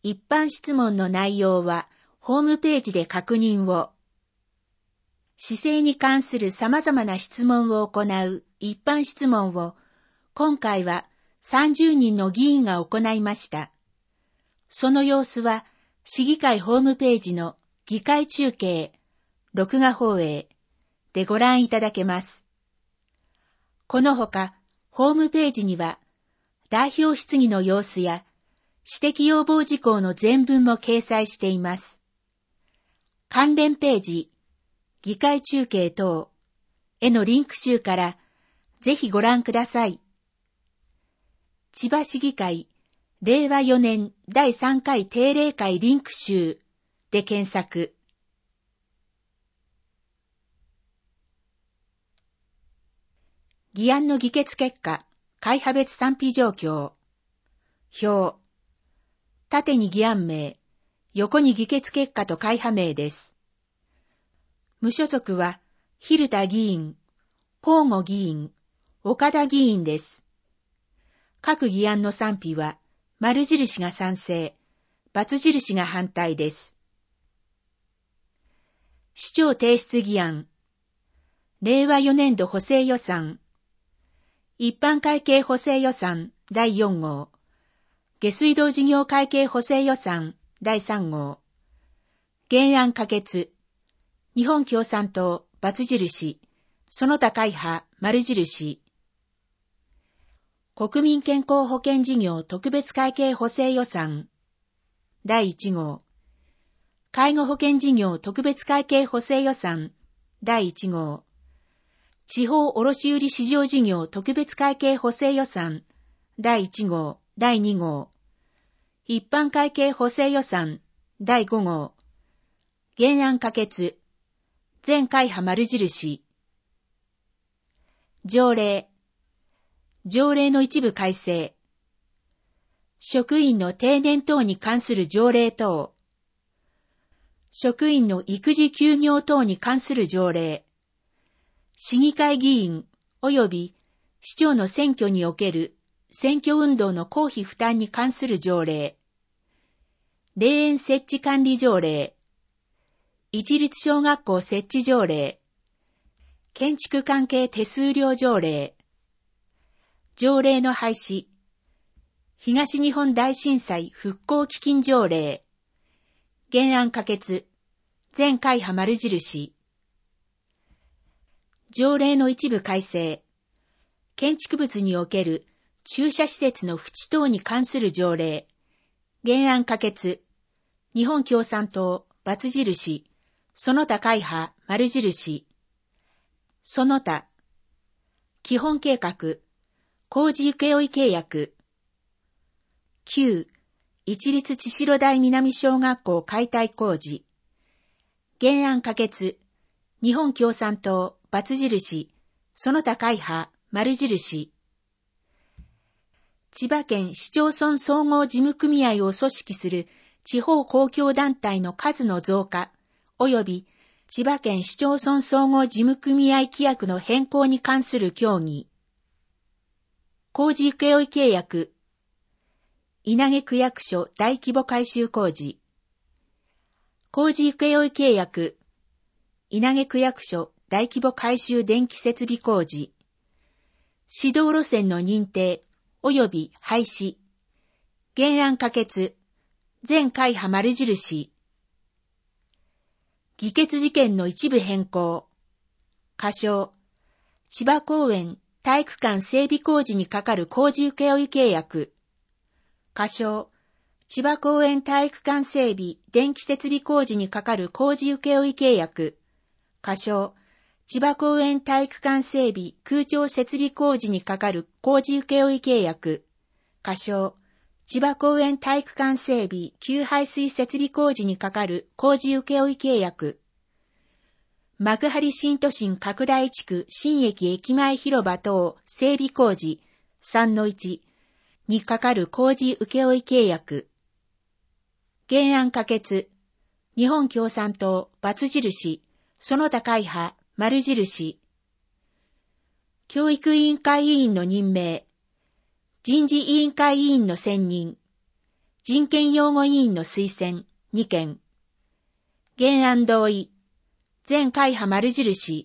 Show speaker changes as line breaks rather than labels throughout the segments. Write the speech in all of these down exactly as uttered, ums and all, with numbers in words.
一般質問の内容はホームページで確認を。市政に関する様々な質問を行う一般質問を今回はさんじゅうにんの議員が行いました。その様子は市議会ホームページの議会中継、録画放映でご覧いただけます。このほか、ホームページには代表質疑の様子や指摘要望事項の全文も掲載しています。関連ページ、議会中継等へのリンク集からぜひご覧ください。千葉市議会れいわよねんだいさんかい定例会リンク集で検索。議案の議決結果、会派別賛否状況。表。縦に議案名、横に議決結果と会派名です。無所属は、蛭田議員、河野議員、岡田議員です。各議案の賛否は、丸印が賛成、×印が反対です。市長提出議案。れいわよねんど補正予算。一般会計補正予算だいよんごう。下水道事業会計補正予算だいさんごう。原案可決。日本共産党×印。その他会派丸印。国民健康保険事業特別会計補正予算だいいちごう。介護保険事業特別会計補正予算だいいちごう。地方卸売市場事業特別会計補正予算だいいちごう、だいにごう。一般会計補正予算だいごごう。原案可決。全会派丸印。条例。条例の一部改正。職員の定年等に関する条例等。職員の育児休業等に関する条例。市議会議員及び市長の選挙における選挙運動の公費負担に関する条例。霊園設置管理条例。一律小学校設置条例。建築関係手数料条例。条例の廃止。東日本大震災復興基金条例。原案可決。全会派丸印。条例の一部改正。建築物における駐車施設の縁等に関する条例。原案可決。日本共産党×印。その他会派丸印。その他。基本計画。工事請負契約。きゅう. 一律千代台南小学校解体工事。原案可決。日本共産党×印。その他会派丸印。千葉県市町村総合事務組合を組織する地方公共団体の数の増加、及び千葉県市町村総合事務組合規約の変更に関する協議。工事請負契約。稲毛区役所大規模改修工事。工事請負契約。稲毛区役所大規模改修電気設備工事。指導路線の認定及び廃止。原案可決。全会派丸印。議決事件の一部変更。箇条。千葉公園体育館整備工事にかかる工事請負契約。箇条。千葉公園体育館整備電気設備工事にかかる工事請負契約。箇条。千葉公園体育館整備空調設備工事にかかる工事請負契約。箇条。千葉公園体育館整備給排水設備工事にかかる工事請負契約。幕張新都心拡大地区新駅駅前広場等整備工事 さんのいち にかかる工事請負契約。原案可決。日本共産党×印。その他会派丸印。教育委員会委員の任命。人事委員会委員の選任。 人権擁護委員の推薦にけん。原案同意。全会派丸印。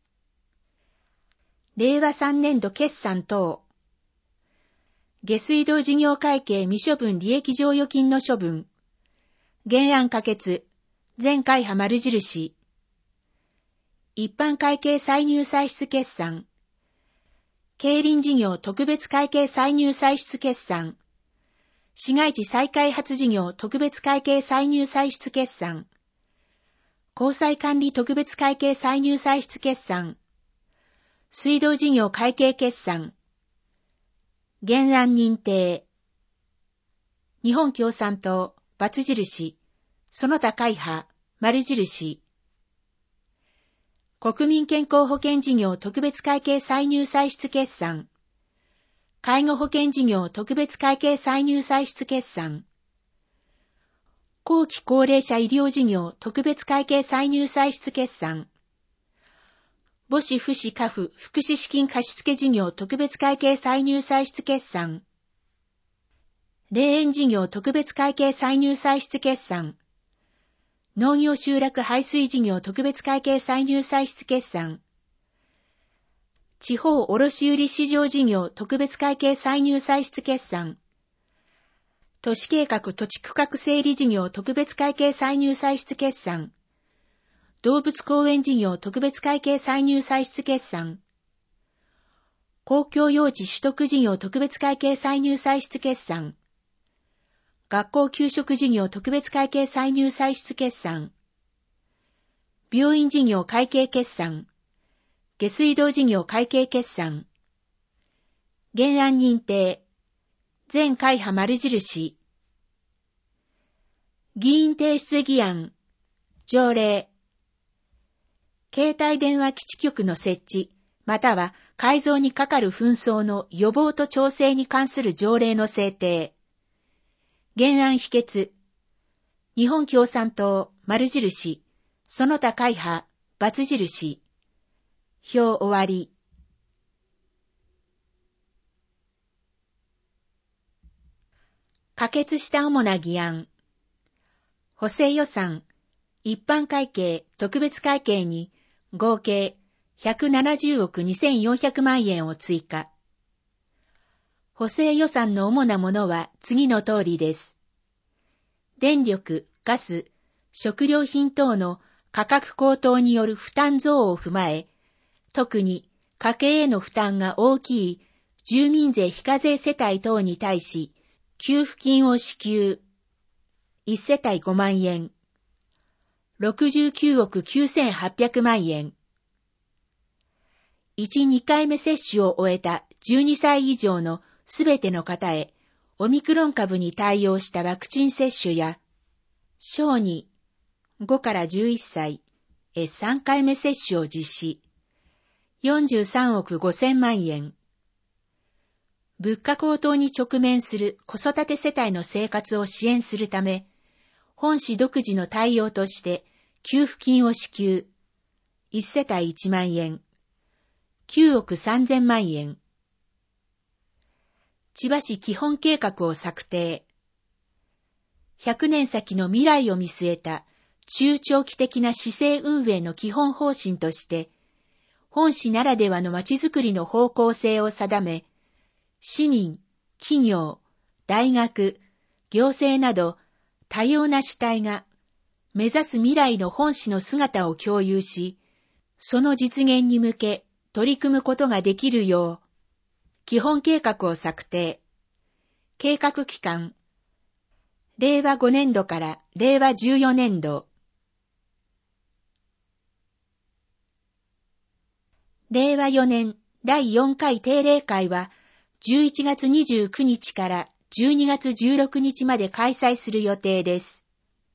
れいわさんねんど決算等。下水道事業会計未処分利益剰余金の処分。原案可決。全会派丸印。一般会計歳入歳出決算。競輪事業特別会計歳入歳出決算。市街地再開発事業特別会計歳入歳出決算。公債管理特別会計歳入歳出決算。水道事業会計決算。原案認定。日本共産党、×印。その他会派、丸印。国民健康保険事業特別会計歳入歳出決算。介護保険事業特別会計歳入歳出決算。後期高齢者医療事業特別会計歳入歳出決算。母子父子家父福祉資金貸付事業特別会計歳入歳出決算。霊園事業特別会計歳入歳出決算。農業集落排水事業特別会計歳入歳出決算。地方卸売市場事業特別会計歳入歳出決算。都市計画土地区画整理事業特別会計歳入歳出決算。動物公園事業特別会計歳入歳出決算。公共用地取得事業特別会計歳入歳出決算。学校給食事業特別会計歳入歳出決算。病院事業会計決算。下水道事業会計決算。原案認定。全会派丸印。議員提出議案。条例。携帯電話基地局の設置、または改造にかかる紛争の予防と調整に関する条例の制定。原案否決。日本共産党、丸印。その他会派、×印。票終わり。可決した主な議案。補正予算、一般会計、特別会計に合計ひゃくななじゅうおくにせんよんひゃくまんえんを追加。補正予算の主なものは次の通りです。電力、ガス、食料品等の価格高騰による負担増を踏まえ、特に家計への負担が大きい住民税非課税世帯等に対し、給付金を支給。いち世帯ごまんえん。ろくじゅうきゅうおくきゅうせんはっぴゃくまんえん。いち、にかいめ接種を終えたじゅうにさい以上のすべての方へ、オミクロン株に対応したワクチン接種や、小児ごからじゅういっさいへさんかいめ接種を実施。よんじゅうさんおくごせんまんえん。物価高騰に直面する子育て世帯の生活を支援するため、本市独自の対応として給付金を支給。いち世帯いちまんえん。きゅうおくさんぜんまんえん。千葉市基本計画を策定。ひゃくねん先の未来を見据えた中長期的な市政運営の基本方針として、本市ならではのまちづくりの方向性を定め、市民、企業、大学、行政など多様な主体が目指す未来の本市の姿を共有し、その実現に向け取り組むことができるよう、基本計画を策定。計画期間、れいわごねんどかられいわじゅうよねんど。れいわよねんだいよんかい定例会は、じゅういちがつにじゅうくにちからじゅうにがつじゅうろくにちまで開催する予定です。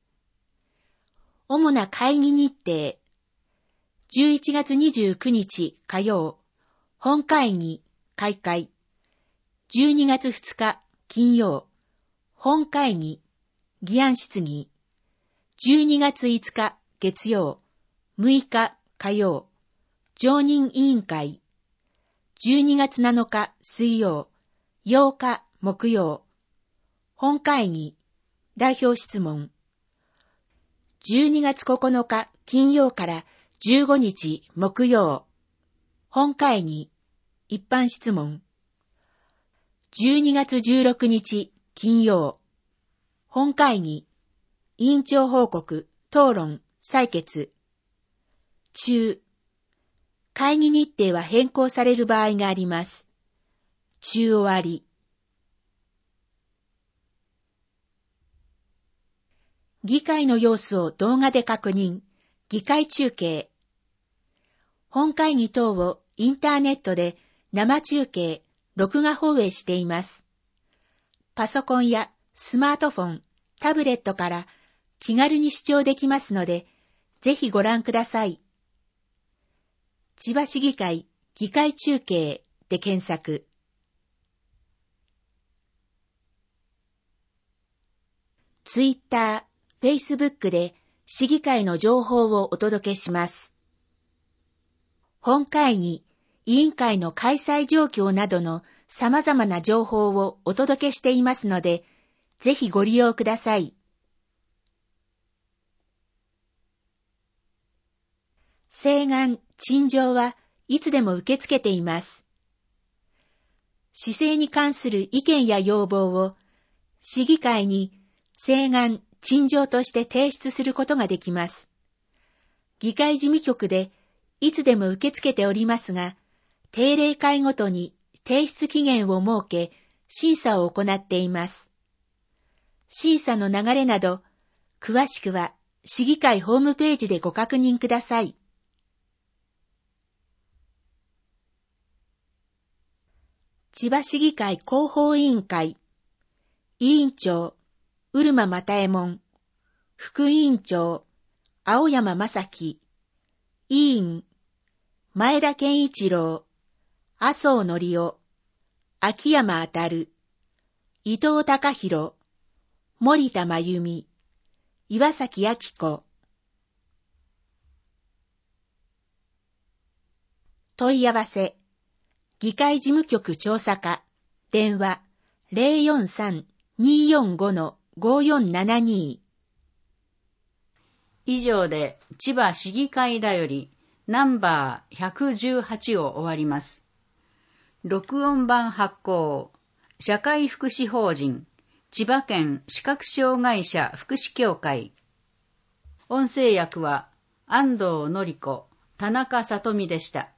主な会議日程。じゅういちがつにじゅうくにち火曜、本会議、開会。じゅうにがつふつか金曜、本会議、議案質疑。じゅうにがついつか月曜、むいか火曜、常任委員会。じゅうにがつなのか水曜、ようか木曜、本会議、 代表質問。じゅうにがつここのか金曜からじゅうごにち木曜。本会議、一般質問。じゅうにがつじゅうろくにち金曜。本会議、委員長報告、討論、採決。中。会議日程は変更される場合があります。中終わり。議会の様子を動画で確認。議会中継。本会議等をインターネットで生中継、録画放映しています。パソコンやスマートフォン、タブレットから気軽に視聴できますので、ぜひご覧ください。千葉市議会議会中継で検索。ツイッター、フェイスブックで市議会の情報をお届けします。本会議、委員会の開催状況などの様々な情報をお届けしていますので、ぜひご利用ください。請願、陳情はいつでも受け付けています。市政に関する意見や要望を市議会に請願、陳情として提出することができます。議会事務局でいつでも受け付けておりますが、定例会ごとに提出期限を設け、審査を行っています。審査の流れなど、詳しくは市議会ホームページでご確認ください。千葉市議会広報委員会、委員長、うるままたえもん、副委員長、青山正樹、委員、前田健一郎、麻生則夫、秋山あたる、伊藤孝弘、森田真由美、岩崎明子。問い合わせ、議会事務局調査課、電話 ゼロよんさん にーよんご ごーよんななに
以上で千葉市議会だよりナンバーひゃくじゅうはちを終わります。録音版発行、社会福祉法人千葉県視覚障害者福祉協会。音声訳は安藤典子、田中さとみでした。